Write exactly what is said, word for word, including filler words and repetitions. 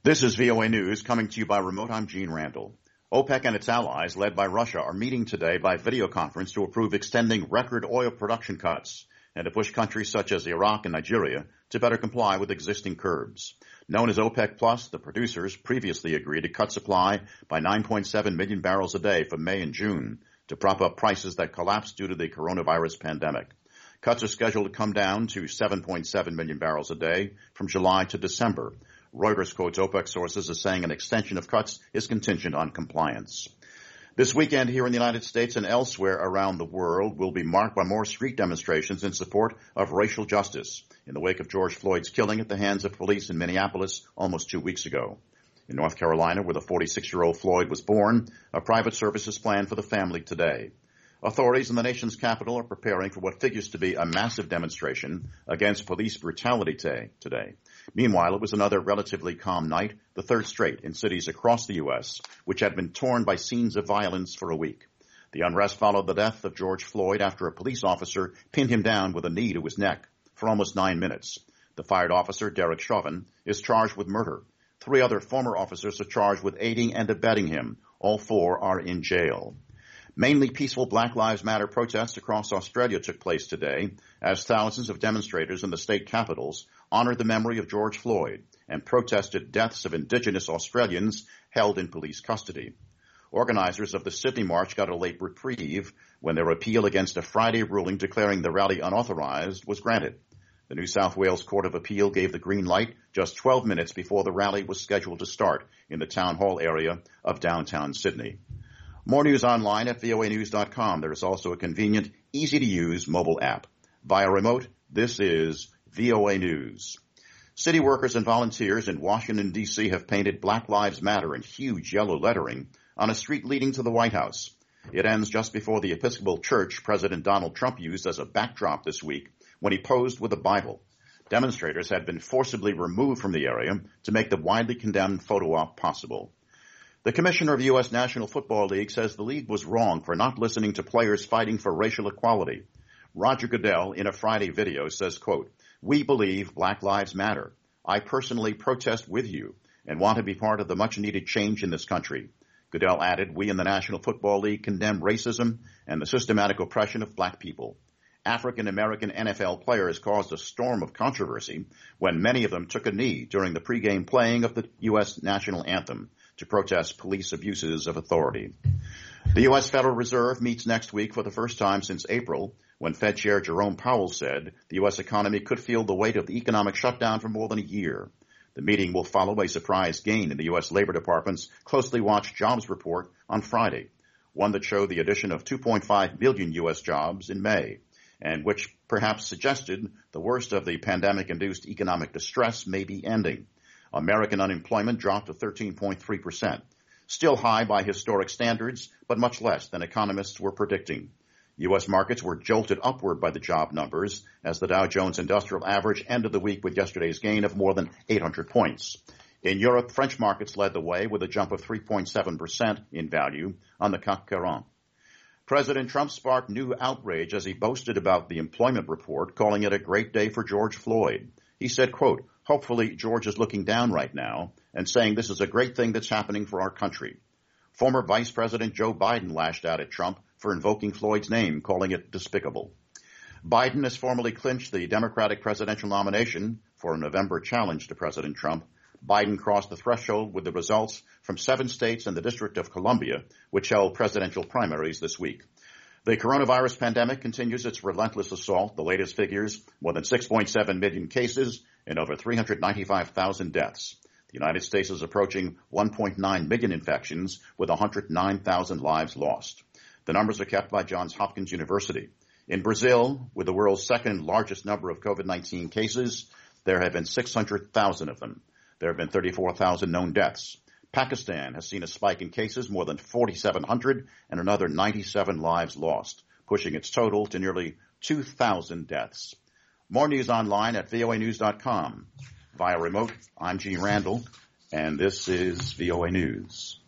This is V O A News coming to you by remote. I'm Gene Randall. OPEC and its allies, led by Russia, are meeting today by video conference to approve extending record oil production cuts and to push countries such as Iraq and Nigeria to better comply with existing curbs. Known as OPEC Plus, the producers previously agreed to cut supply by nine point seven million barrels a day for May and June to prop up prices that collapsed due to the coronavirus pandemic. Cuts are scheduled to come down to seven point seven million barrels a day from July to December. Reuters quotes OPEC sources as saying an extension of cuts is contingent on compliance. This weekend here in the United States and elsewhere around the world will be marked by more street demonstrations in support of racial justice in the wake of George Floyd's killing at the hands of police in Minneapolis almost two weeks ago. In North Carolina, where the forty-six-year-old Floyd was born, a private service is planned for the family today. Authorities in the nation's capital are preparing for what figures to be a massive demonstration against police brutality today. Meanwhile, it was another relatively calm night, the third straight in cities across the U S, which had been torn by scenes of violence for a week. The unrest followed the death of George Floyd after a police officer pinned him down with a knee to his neck for almost nine minutes. The fired officer, Derek Chauvin, is charged with murder. Three other former officers are charged with aiding and abetting him. All four are in jail. Mainly peaceful Black Lives Matter protests across Australia took place today as thousands of demonstrators in the state capitals honored the memory of George Floyd and protested deaths of Indigenous Australians held in police custody. Organizers of the Sydney March got a late reprieve when their appeal against a Friday ruling declaring the rally unauthorized was granted. The New South Wales Court of Appeal gave the green light just twelve minutes before the rally was scheduled to start in the town hall area of downtown Sydney. More news online at V O A news dot com. There is also a convenient, easy-to-use mobile app. Via remote, this is V O A News. City workers and volunteers in Washington, D C have painted Black Lives Matter in huge yellow lettering on a street leading to the White House. It ends just before the Episcopal Church President Donald Trump used as a backdrop this week when he posed with a Bible. Demonstrators had been forcibly removed from the area to make the widely condemned photo op possible. The commissioner of the U S National Football League says the league was wrong for not listening to players fighting for racial equality. Roger Goodell, in a Friday video, says, quote, "We believe Black Lives Matter. I personally protest with you and want to be part of the much-needed change in this country." Goodell added, "We in the National Football League condemn racism and the systematic oppression of black people." African-American N F L players caused a storm of controversy when many of them took a knee during the pregame playing of the U S national anthem to protest police abuses of authority. The U S Federal Reserve meets next week for the first time since April, when Fed Chair Jerome Powell said the U S economy could feel the weight of the economic shutdown for more than a year. The meeting will follow a surprise gain in the U S Labor Department's closely watched jobs report on Friday, one that showed the addition of two point five million U S jobs in May, and which perhaps suggested the worst of the pandemic-induced economic distress may be ending. American unemployment dropped to thirteen point three percent, still high by historic standards, but much less than economists were predicting. U S markets were jolted upward by the job numbers as the Dow Jones Industrial Average ended the week with yesterday's gain of more than eight hundred points. In Europe, French markets led the way with a jump of three point seven percent in value on the C A C quarante. President Trump sparked new outrage as he boasted about the employment report, calling it a great day for George Floyd. He said, quote, "Hopefully George is looking down right now and saying this is a great thing that's happening for our country." Former Vice President Joe Biden lashed out at Trump for invoking Floyd's name, calling it despicable. Biden has formally clinched the Democratic presidential nomination for a November challenge to President Trump. Biden crossed the threshold with the results from seven states and the District of Columbia, which held presidential primaries this week. The coronavirus pandemic continues its relentless assault. The latest figures, more than six point seven million cases and over three hundred ninety-five thousand deaths. The United States is approaching one point nine million infections with one hundred nine thousand lives lost. The numbers are kept by Johns Hopkins University. In Brazil, with the world's second largest number of COVID nineteen cases, there have been six hundred thousand of them. There have been thirty-four thousand known deaths. Pakistan has seen a spike in cases, more than forty-seven hundred, and another ninety-seven lives lost, pushing its total to nearly two thousand deaths. More news online at V O A news dot com. Via remote, I'm Gene Randall, and this is V O A News.